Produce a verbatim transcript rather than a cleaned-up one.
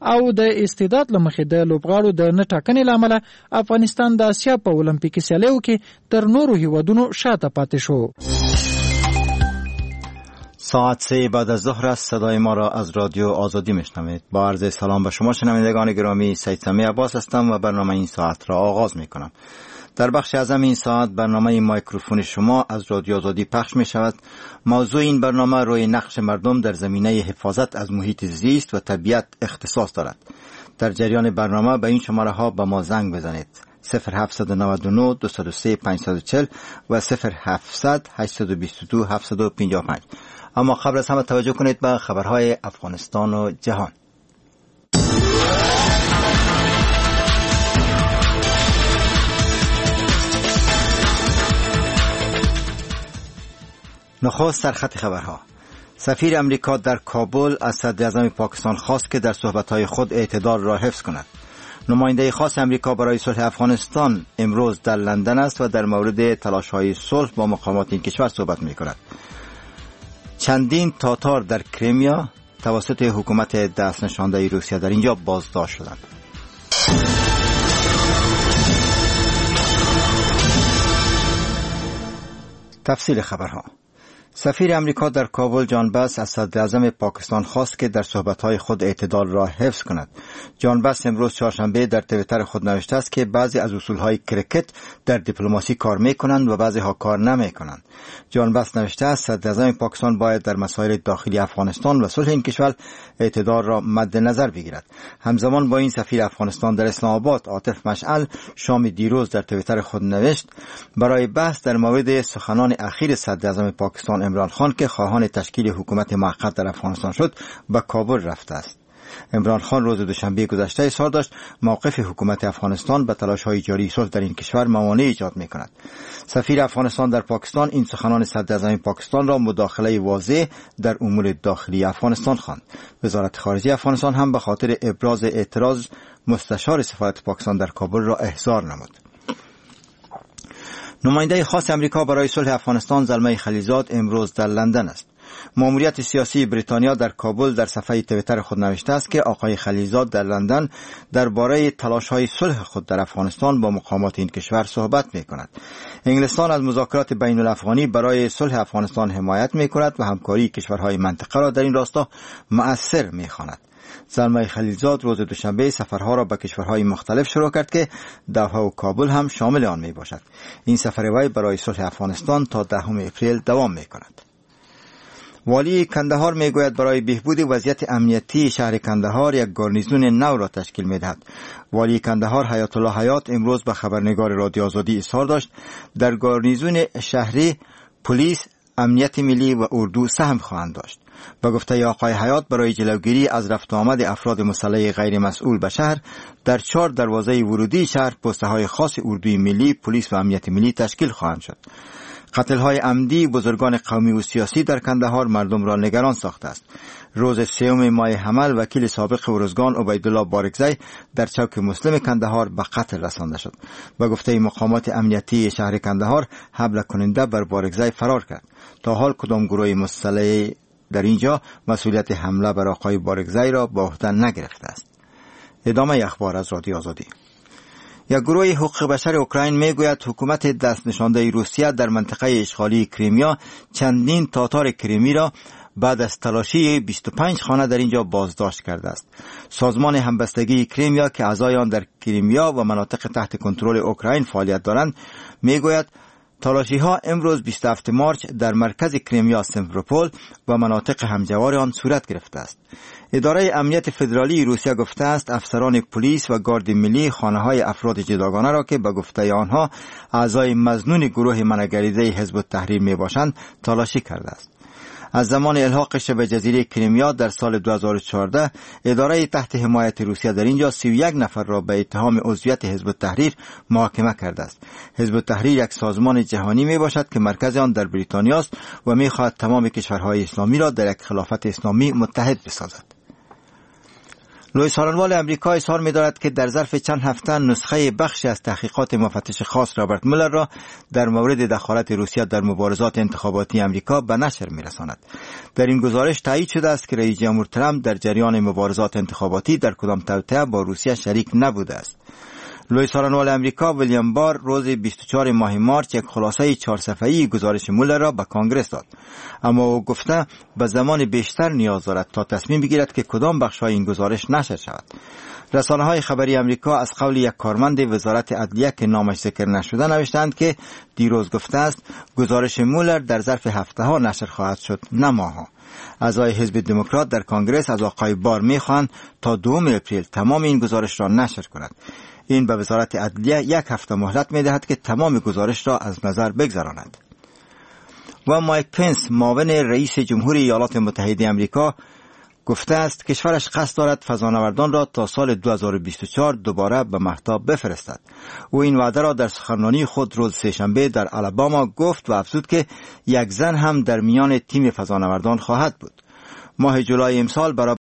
او د استعداد لمخې د لوبغاړو د نه ټاکنې لامل افغانستان د آسیا په المپیکي سیالیو کې تر نورو هیوادونو شاته پاتې شو. ساعت سه بعد از ظهر است. صدای ما را از رادیو آزادی میشنوید. با عرض سلام به شما شنوندگان گرامی، سید سمی عباس هستم و برنامه این ساعت را آغاز میکنم. در بخش اعظم این ساعت برنامه مایکروفون شما از رادیو آزادی پخش می شود. موضوع این برنامه روی نقش مردم در زمینه حفاظت از محیط زیست و طبیعت اختصاص دارد. در جریان برنامه به این شماره ها به ما زنگ بزنید: صفر هفت نه نه دو صفر سه پنج چهار صفر و صفر هفت هشت دو دو هفت پنج پنج. اما قبل از همه توجه کنید به خبرهای افغانستان و جهان. نخست سرخط خبرها. سفیر امریکا در کابل از صدر اعظم پاکستان خواست که در صحبت‌های خود اعتدال را حفظ کند. نماینده خاص امریکا برای صلح افغانستان امروز در لندن است و در مورد تلاش‌های صلح با مقامات این کشور صحبت می‌کند. چندین تاتار در کریمیا توسط حکومت دست نشانده روسیه در اینجا بازداشت شدند. تفصیل خبرها. سفیر امریکا در کابل جان بس از صدر اعظم پاکستان خواست که در صحبت‌های خود اعتدال را حفظ کند. جان بس امروز چهارشنبه در توییتر خود نوشته است که بعضی از اصولهای کرکت در دیپلماسی کار می‌کنند و بعضی ها کار نمی‌کنند. جان بس نوشته است صدر اعظم پاکستان باید در مسائل داخلی افغانستان و صلح این کشور اعتدال را مد نظر بگیرد. همزمان با این سفیر افغانستان در اسلام آباد عاطف مشعل شام دیروز در توییتر خود نوشت برای بحث در مورد سخنان اخیر صدر اعظم پاکستان عمران خان که خواهان تشکیل حکومت موقت در افغانستان شد به کابل رفته است. عمران خان روز دوشنبه گذشته اظهار داشت موقف حکومت افغانستان به تلاش‌های جاری صلح در این کشور موانع ایجاد می‌کند. سفیر افغانستان در پاکستان این سخنان صدر اعظم پاکستان را مداخله واضح در امور داخلی افغانستان خواند. وزارت خارجه افغانستان هم به خاطر ابراز اعتراض مستشار سفارت پاکستان در کابل را احضار نمود. نماینده خاص امریکا برای صلح افغانستان زلمه خلیلزاد امروز در لندن است. ماموریت سیاسی بریتانیا در کابل در صفحه توییتر خود نوشته است که آقای خلیلزاد در لندن درباره تلاش‌های صلح خود در افغانستان با مقامات این کشور صحبت می‌کند. انگلستان از مذاکرات بین الافغانی برای صلح افغانستان حمایت می‌کند و همکاری کشورهای منطقه را در این راستا مؤثر می‌خواند. زلمه خلیلزاد روز دوشنبه سفرها را به کشورهای مختلف شروع کرد که دوحه و کابل هم شامل آن می باشد. این سفر وی برای صلح افغانستان تا دهم اپریل دوام می کند. والی کندهار می گوید برای بهبود وضعیت امنیتی شهر کندهار یک گارنیزون نو را تشکیل می دهد. والی کندهار حیات الله حیات امروز به خبرنگار رادیو آزادی اظهار داشت در گارنیزون شهری پلیس، امنیت ملی و اردو سهم خواهند داشت. با گفته آقای حیات برای جلوگیری از رفت و آمد افراد مسلح غیر مسئول به شهر در چهار دروازه ورودی شهر پسته های خاص اردوی ملی، پلیس و امنیت ملی تشکیل خواهند شد. قتل های عمدی بزرگان قومی و سیاسی در کندهار مردم را نگران ساخته است. روز سوم ماه حمل وکیل سابق ارزگان عبیدالله بارکزی در چوک مسلم کندهار به قتل رسانده شد. با گفته مقامات امنیتی شهر کندهار حمله کننده بر بارکزی فرار کرد. تا حال کدام گروه مسلح در اینجا مسئولیت حمله بر آقای بارکزی را به عهده نگرفته است. ادامه اخبار از رادیو آزادی. یک گروه حقوق بشر اوکراین میگوید حکومت دست نشانده روسیه در منطقه اشغالی کریمیا چندین تاتار کریمی را بعد از تلاشی بیست و پنج خانه در اینجا بازداشت کرده است. سازمان همبستگی کریمیا که اعضای آن در کریمیا و مناطق تحت کنترل اوکراین فعالیت دارند میگوید تلاشی ها امروز بیست و هفتم مارس در مرکز کریمیا سیمفروپول و مناطق همجوار آن صورت گرفته است. اداره امنیت فدرالی روسیه گفته است افسران پلیس و گارد ملی خانه های افراد جداگانه را که به گفته آنها اعضای مظنون گروه منگریزه حزب التحریر می باشند تلاشی کرده است. از زمان الحاق شبه جزیره کریمیا در سال دو هزار و چهارده اداره تحت حمایت روسیه در اینجا سی و یک نفر را به اتهام عضویت حزب التحریر محاکمه کرده است. حزب التحریر یک سازمان جهانی می باشد که مرکز آن در بریتانیا است و می خواهد تمام کشورهای اسلامی را در یک خلافت اسلامی متحد بسازد. لوئیس آرنوال امریکا اظهار می‌دارد که در ظرف چند هفته نسخه بخشی از تحقیقات مفتش خاص رابرت مولر را در مورد دخالت روسیه در مبارزات انتخاباتی امریکا به نشر می‌رساند. در این گزارش تایید شده است که رئیس جمهور ترامپ در جریان مبارزات انتخاباتی در کدام توطئه با روسیه شریک نبوده است. لوئیس آرنوال امریکا ویلیام بار روز بیست و چهارم ماه مارس یک خلاصه چهار صفحه‌ای گزارش مولر را به کانگرس داد، اما او گفته به زمان بیشتر نیاز دارد تا تصمیم بگیرد که کدام بخش‌های این گزارش نشر شود. رسانه‌های خبری امریکا از قول یک کارمند وزارت عدلیه که نامش ذکر نشده نوشتند که دیروز گفته است گزارش مولر در ظرف هفته‌ها نشر خواهد شد، نه ماه‌ها. اعضای حزب دموکرات در کانگرس از آقای بار می‌خواهند تا دوم اپریل تمام این گزارش را نشر کند. این به وزارت عدلیه یک هفته مهلت می‌دهد که تمام گزارش را از نظر بگذراند. و مایک پنس معاون رئیس جمهوری ایالات متحده آمریکا گفته است کشورش قصد دارد فضانوردان را تا سال دو هزار و بیست و چهار دوباره به مهتاب بفرستد. او این وعده را در سخنرانی خود روز سه‌شنبه در آلاباما گفت و افزود که یک زن هم در میان تیم فضانوردان خواهد بود. ماه جولای امسال برای